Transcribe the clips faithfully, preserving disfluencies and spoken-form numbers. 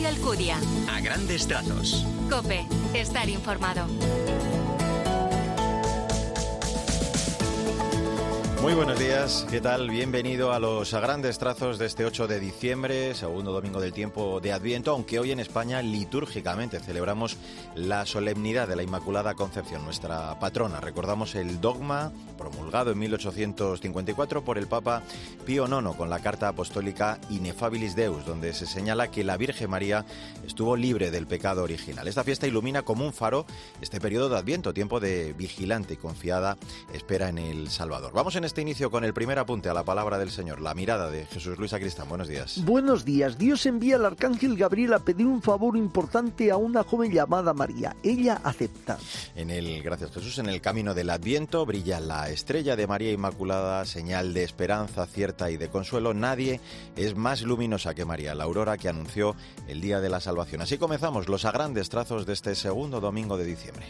Mario Alcudia. A grandes trazos. COPE. Estar informado. Muy buenos días, ¿qué tal? Bienvenido a los a grandes trazos de este ocho de diciembre, segundo domingo del tiempo de Adviento, aunque hoy en España litúrgicamente celebramos la solemnidad de la Inmaculada Concepción, nuestra patrona. Recordamos el dogma promulgado en mil ochocientos cincuenta y cuatro por el Papa Pío nono con la Carta Apostólica Ineffabilis Deus, donde se señala que la Virgen María estuvo libre del pecado original. Esta fiesta ilumina como un faro este periodo de Adviento, tiempo de vigilante y confiada espera en el Salvador. Vamos en este inicio con el primer apunte a la palabra del Señor, la mirada de Jesús Luis Sacristán. Buenos días. Buenos días. Dios envía al arcángel Gabriel a pedir un favor importante a una joven llamada María. Ella acepta. En el, gracias Jesús, en el camino del Adviento brilla la estrella de María Inmaculada, señal de esperanza cierta y de consuelo. Nadie es más luminosa que María, la aurora que anunció el día de la salvación. Así comenzamos los a grandes trazos de este segundo domingo de diciembre.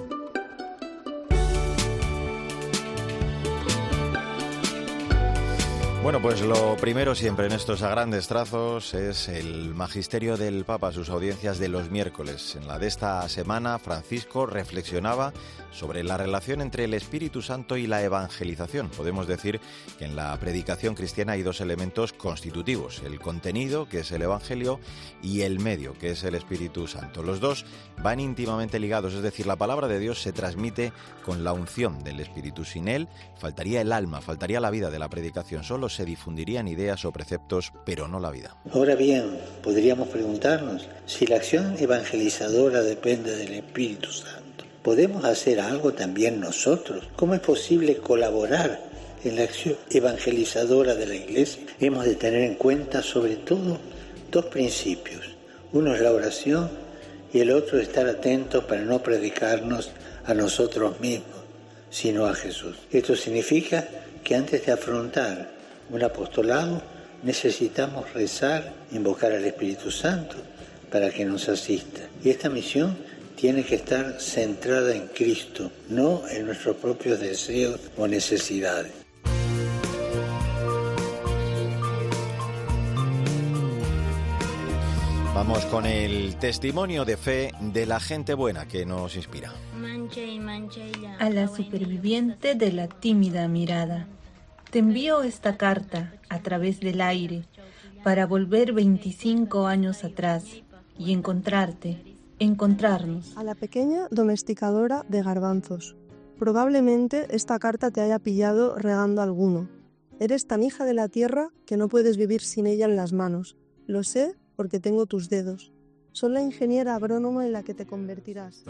Bueno, pues lo primero siempre en estos a grandes trazos es el magisterio del Papa, sus audiencias de los miércoles. En la de esta semana, Francisco reflexionaba sobre la relación entre el Espíritu Santo y la evangelización. Podemos decir que en la predicación cristiana hay dos elementos constitutivos, el contenido, que es el Evangelio, y el medio, que es el Espíritu Santo. Los dos van íntimamente ligados, es decir, la palabra de Dios se transmite con la unción del Espíritu. Sin él faltaría el alma, faltaría la vida de la predicación. Solo se difundirían ideas o preceptos, pero no la vida. Ahora bien, podríamos preguntarnos si la acción evangelizadora depende del Espíritu Santo. ¿Podemos hacer algo también nosotros? ¿Cómo es posible colaborar en la acción evangelizadora de la Iglesia? Hemos de tener en cuenta sobre todo dos principios. Uno es la oración y el otro es estar atentos para no predicarnos a nosotros mismos, sino a Jesús. Esto significa que antes de afrontar un apostolado necesitamos rezar, invocar al Espíritu Santo para que nos asista. Y esta misión tiene que estar centrada en Cristo, no en nuestros propios deseos o necesidades. Vamos con el testimonio de fe de la gente buena que nos inspira. A la superviviente de la tímida mirada. Te envío esta carta a través del aire para volver veinticinco años atrás y encontrarte, encontrarnos. A la pequeña domesticadora de garbanzos. Probablemente esta carta te haya pillado regando alguno. Eres tan hija de la tierra que no puedes vivir sin ella en las manos. Lo sé porque tengo tus dedos. Soy la ingeniera agrónoma en la que te convertirás.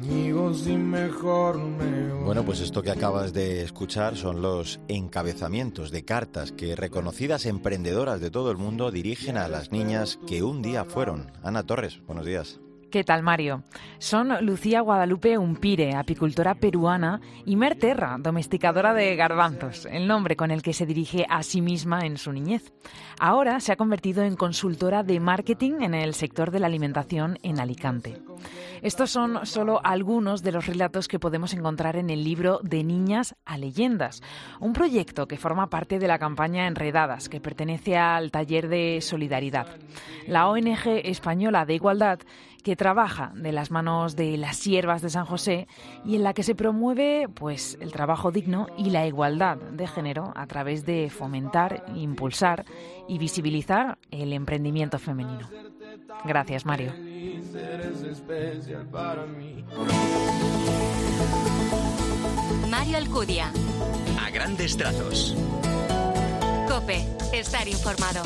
Bueno, pues esto que acabas de escuchar son los encabezamientos de cartas que reconocidas emprendedoras de todo el mundo dirigen a las niñas que un día fueron. Ana Torres, buenos días. ¿Qué tal, Mario? Son Lucía Guadalupe Umpire, apicultora peruana, y Mer Terra, domesticadora de garbanzos, el nombre con el que se dirige a sí misma en su niñez. Ahora se ha convertido en consultora de marketing en el sector de la alimentación en Alicante. Estos son solo algunos de los relatos que podemos encontrar en el libro De Niñas a Leyendas, un proyecto que forma parte de la campaña Enredadas, que pertenece al Taller de Solidaridad, la O N G española de Igualdad, que trabaja de las manos de las siervas de San José y en la que se promueve pues, el trabajo digno y la igualdad de género a través de fomentar, impulsar y visibilizar el emprendimiento femenino. Gracias, Mario. Mario Alcudia. A grandes trazos. COPE. Estar informado.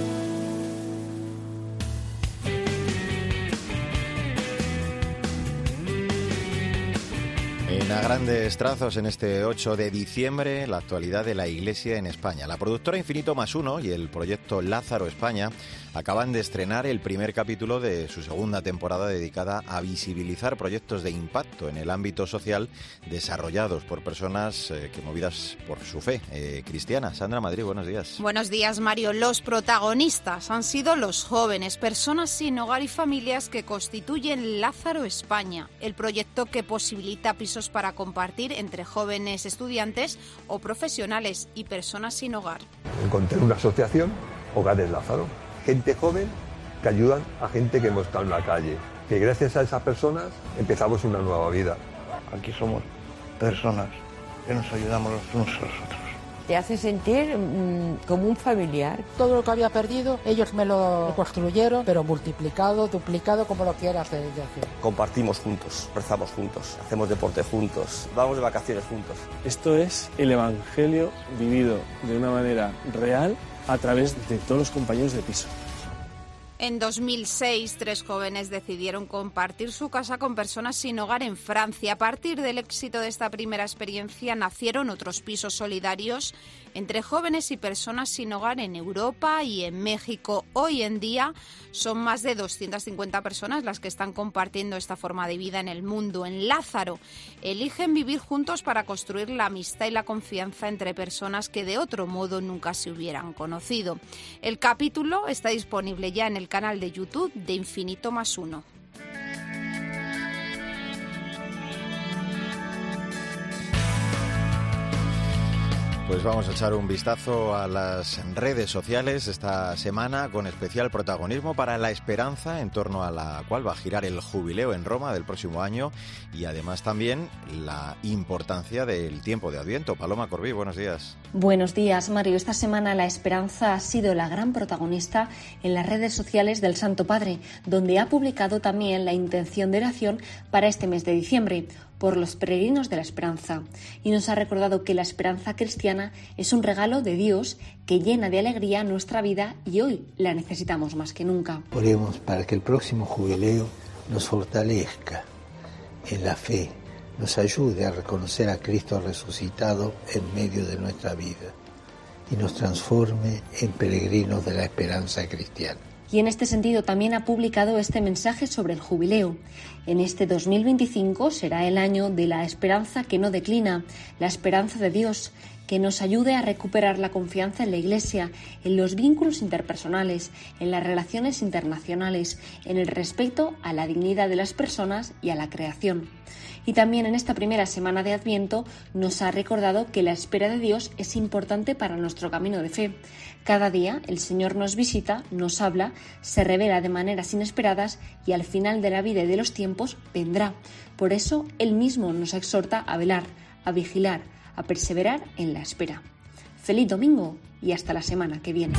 En a grandes trazos, en este ocho de diciembre, la actualidad de la Iglesia en España. La productora Infinito Más Uno y el proyecto Lázaro España acaban de estrenar el primer capítulo de su segunda temporada dedicada a visibilizar proyectos de impacto en el ámbito social desarrollados por personas eh, que movidas por su fe eh, cristiana. Sandra Madrid, buenos días. Buenos días, Mario. Los protagonistas han sido los jóvenes, personas sin hogar y familias que constituyen Lázaro España, el proyecto que posibilita pisos para compartir entre jóvenes estudiantes o profesionales y personas sin hogar. Encontré una asociación, Hogares Lázaro, gente joven que ayudan a gente que hemos estado en la calle, que gracias a esas personas empezamos una nueva vida. Aquí somos personas que nos ayudamos los unos a los otros. Te hace sentir mmm, como un familiar. Todo lo que había perdido, ellos me lo construyeron, pero multiplicado, duplicado, como lo quieras decir. Compartimos juntos, rezamos juntos, hacemos deporte juntos, vamos de vacaciones juntos. Esto es el Evangelio vivido de una manera real a través de todos los compañeros de piso. En dos mil seis, tres jóvenes decidieron compartir su casa con personas sin hogar en Francia. A partir del éxito de esta primera experiencia nacieron otros pisos solidarios entre jóvenes y personas sin hogar en Europa y en México. Hoy en día son más de doscientas cincuenta personas las que están compartiendo esta forma de vida en el mundo. En Lázaro eligen vivir juntos para construir la amistad y la confianza entre personas que de otro modo nunca se hubieran conocido. El capítulo está disponible ya en el canal de YouTube de Infinito Más Uno. Pues vamos a echar un vistazo a las redes sociales esta semana con especial protagonismo para la esperanza en torno a la cual va a girar el jubileo en Roma del próximo año y además también la importancia del tiempo de Adviento. Paloma Corbí, buenos días. Buenos días, Mario. Esta semana la esperanza ha sido la gran protagonista en las redes sociales del Santo Padre, donde ha publicado también la intención de oración para este mes de diciembre por los peregrinos de la esperanza, y nos ha recordado que la esperanza cristiana es un regalo de Dios que llena de alegría nuestra vida y hoy la necesitamos más que nunca. Oremos para que el próximo jubileo nos fortalezca en la fe, nos ayude a reconocer a Cristo resucitado en medio de nuestra vida y nos transforme en peregrinos de la esperanza cristiana. Y en este sentido también ha publicado este mensaje sobre el jubileo. En este dos mil veinticinco será el año de la esperanza que no declina, la esperanza de Dios, que nos ayude a recuperar la confianza en la Iglesia, en los vínculos interpersonales, en las relaciones internacionales, en el respeto a la dignidad de las personas y a la creación. Y también en esta primera semana de Adviento nos ha recordado que la espera de Dios es importante para nuestro camino de fe. Cada día el Señor nos visita, nos habla, se revela de maneras inesperadas y al final de la vida y de los tiempos vendrá. Por eso Él mismo nos exhorta a velar, a vigilar, a perseverar en la espera. Feliz domingo y hasta la semana que viene.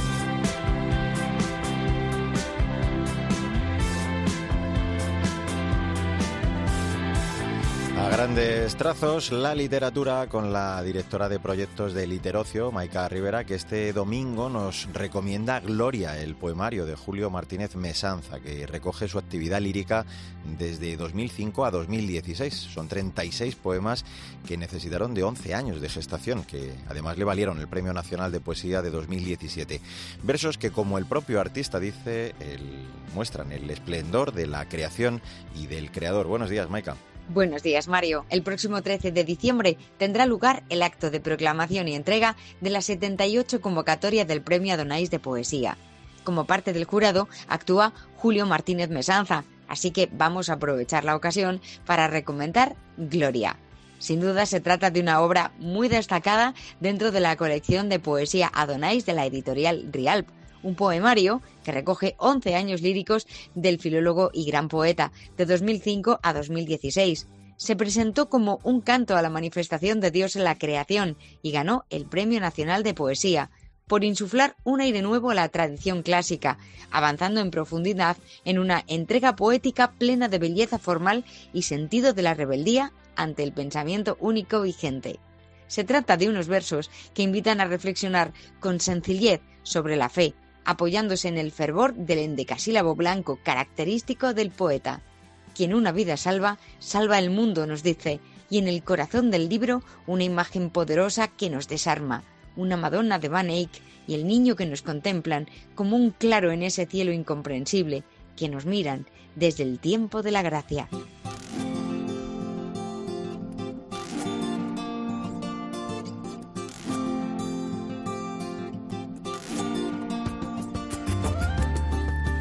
A grandes trazos, la literatura con la directora de proyectos de Literocio, Maika Rivera, que este domingo nos recomienda Gloria, el poemario de Julio Martínez Mesanza, que recoge su actividad lírica desde dos mil cinco a dos mil dieciséis. Son treinta y seis poemas que necesitaron de once años de gestación, que además le valieron el Premio Nacional de Poesía de dos mil diecisiete. Versos que, como el propio artista dice, el, muestran el esplendor de la creación y del creador. Buenos días, Maika. Buenos días, Mario. El próximo trece de diciembre tendrá lugar el acto de proclamación y entrega de la setenta y ocho convocatoria del Premio Adonais de Poesía. Como parte del jurado actúa Julio Martínez Mesanza, así que vamos a aprovechar la ocasión para recomendar Gloria. Sin duda se trata de una obra muy destacada dentro de la colección de poesía Adonais de la editorial Rialp, un poemario que recoge once años líricos del filólogo y gran poeta de dos mil cinco a dos mil dieciséis. Se presentó como un canto a la manifestación de Dios en la creación y ganó el Premio Nacional de Poesía por insuflar un aire nuevo a la tradición clásica, avanzando en profundidad en una entrega poética plena de belleza formal y sentido de la rebeldía ante el pensamiento único vigente. Se trata de unos versos que invitan a reflexionar con sencillez sobre la fe, apoyándose en el fervor del endecasílabo blanco característico del poeta. Quien una vida salva, salva el mundo, nos dice, y en el corazón del libro una imagen poderosa que nos desarma, una Madonna de Van Eyck y el niño que nos contemplan como un claro en ese cielo incomprensible, que nos miran desde el tiempo de la gracia.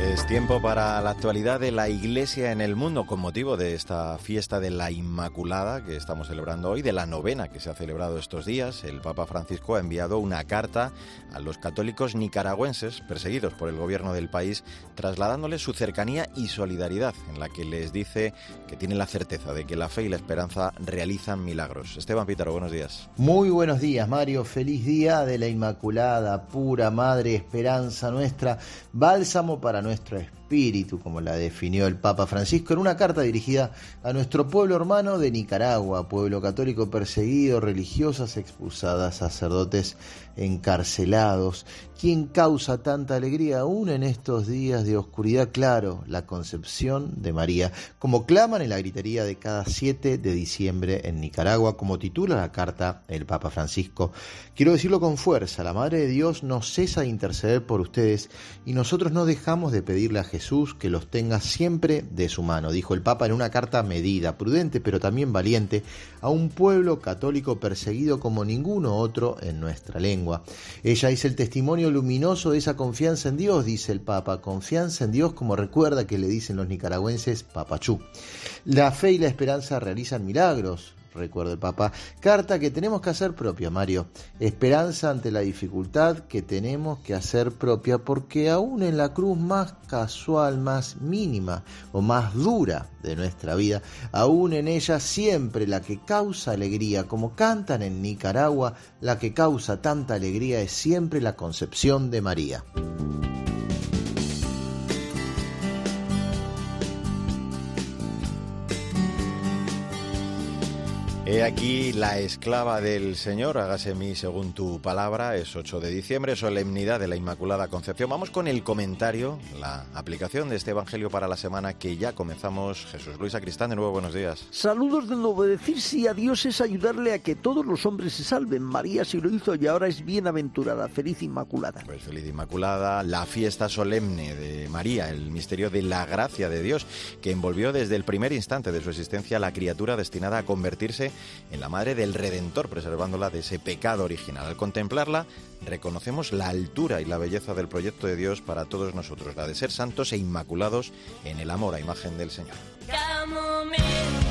Es tiempo para la actualidad de la Iglesia en el mundo, con motivo de esta fiesta de la Inmaculada que estamos celebrando hoy, de la novena que se ha celebrado estos días. El Papa Francisco ha enviado una carta a los católicos nicaragüenses perseguidos por el gobierno del país, trasladándoles su cercanía y solidaridad, en la que les dice que tienen la certeza de que la fe y la esperanza realizan milagros. Esteban Pítaro, buenos días. Muy buenos días, Mario. Feliz día de la Inmaculada, pura Madre, esperanza nuestra, bálsamo para nuestro espíritu, como la definió el Papa Francisco en una carta dirigida a nuestro pueblo hermano de Nicaragua, pueblo católico perseguido, religiosas expulsadas, sacerdotes encarcelados. ¿Quién causa tanta alegría aún en estos días de oscuridad? Claro, la concepción de María, como claman en la gritería de cada siete de diciembre en Nicaragua, como titula la carta el Papa Francisco. Quiero decirlo con fuerza, la Madre de Dios no cesa de interceder por ustedes y nosotros no dejamos de pedirle a Jesús que los tenga siempre de su mano, dijo el Papa en una carta medida, prudente, pero también valiente, a un pueblo católico perseguido como ninguno otro en nuestra lengua. Ella es el testimonio luminoso de esa confianza en Dios, dice el Papa, confianza en Dios, como recuerda que le dicen los nicaragüenses Papachú. La fe y la esperanza realizan milagros, recuerda el Papa, carta que tenemos que hacer propia, Mario, esperanza ante la dificultad que tenemos que hacer propia, porque aún en la cruz más casual, más mínima o más dura de nuestra vida, aún en ella siempre la que causa alegría, como cantan en Nicaragua, la que causa tanta alegría es siempre la concepción de María. He aquí la esclava del Señor, hágase en mí según tu palabra. Es ocho de diciembre, solemnidad de la Inmaculada Concepción. Vamos con el comentario, la aplicación de este Evangelio para la semana que ya comenzamos. Jesús Luis Sacristán, de nuevo, buenos días. Saludos de nuevo. Decir sí a Dios es ayudarle a que todos los hombres se salven. María sí lo hizo y ahora es bienaventurada. Feliz Inmaculada. Pues feliz Inmaculada, la fiesta solemne de María, el misterio de la gracia de Dios, que envolvió desde el primer instante de su existencia a la criatura destinada a convertirse en la madre del Redentor, preservándola de ese pecado original. Al contemplarla, reconocemos la altura y la belleza del proyecto de Dios para todos nosotros, la de ser santos e inmaculados en el amor a imagen del Señor. Cada momento.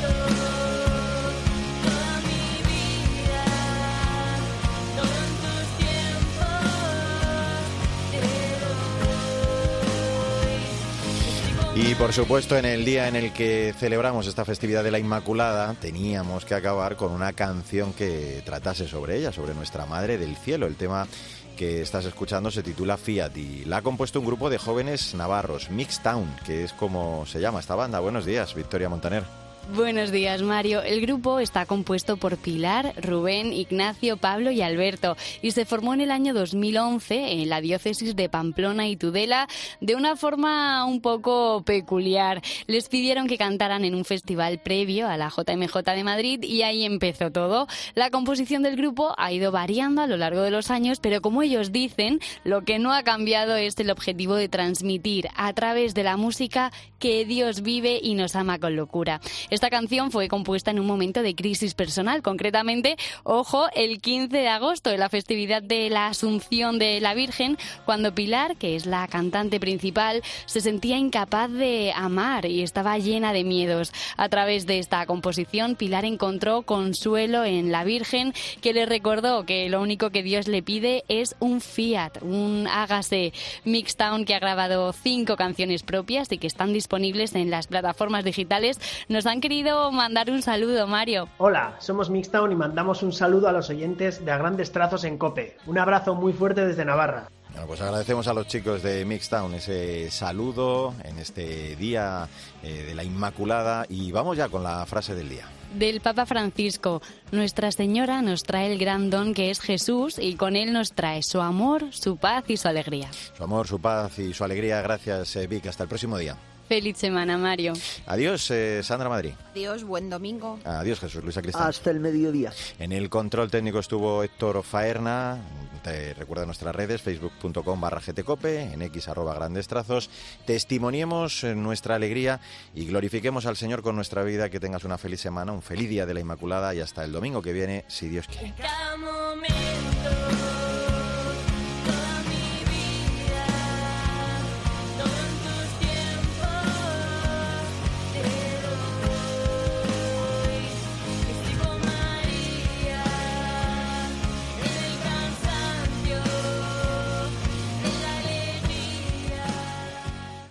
Y por supuesto, en el día en el que celebramos esta festividad de la Inmaculada, teníamos que acabar con una canción que tratase sobre ella, sobre nuestra Madre del Cielo. El tema que estás escuchando se titula Fiat y la ha compuesto un grupo de jóvenes navarros, Mixtown, que es como se llama esta banda. Buenos días, Victoria Montaner. Buenos días, Mario. El grupo está compuesto por Pilar, Rubén, Ignacio, Pablo y Alberto y se formó en el año dos mil once en la diócesis de Pamplona y Tudela de una forma un poco peculiar. Les pidieron que cantaran en un festival previo a la J M J de Madrid y ahí empezó todo. La composición del grupo ha ido variando a lo largo de los años, pero como ellos dicen, lo que no ha cambiado es el objetivo de transmitir a través de la música que Dios vive y nos ama con locura. Esta canción fue compuesta en un momento de crisis personal, concretamente, ojo, el quince de agosto, en la festividad de la Asunción de la Virgen, cuando Pilar, que es la cantante principal, se sentía incapaz de amar y estaba llena de miedos. A través de esta composición, Pilar encontró consuelo en la Virgen, que le recordó que lo único que Dios le pide es un fiat, un hágase. Mixtown, que ha grabado cinco canciones propias y que están disponibles en las plataformas digitales, nos han querido mandar un saludo, Mario. Hola, somos Mixtown y mandamos un saludo a los oyentes de A Grandes Trazos en COPE. Un abrazo muy fuerte desde Navarra. Bueno, pues agradecemos a los chicos de Mixtown ese saludo en este día eh, de la Inmaculada y vamos ya con la frase del día. Del Papa Francisco: Nuestra Señora nos trae el gran don que es Jesús y con él nos trae su amor, su paz y su alegría. Su amor, su paz y su alegría. Gracias, eh, Vic. Hasta el próximo día. Feliz semana, Mario. Adiós, eh, Sandra Madrid. Adiós, buen domingo. Adiós, Jesús Luis Sacristán. Hasta el mediodía. En el control técnico estuvo Héctor Faerna. Te recuerda nuestras redes, facebook punto com barra gtcope, en x arroba grandes trazos. Testimoniemos nuestra alegría y glorifiquemos al Señor con nuestra vida. Que tengas una feliz semana, un feliz día de la Inmaculada y hasta el domingo que viene, si Dios quiere.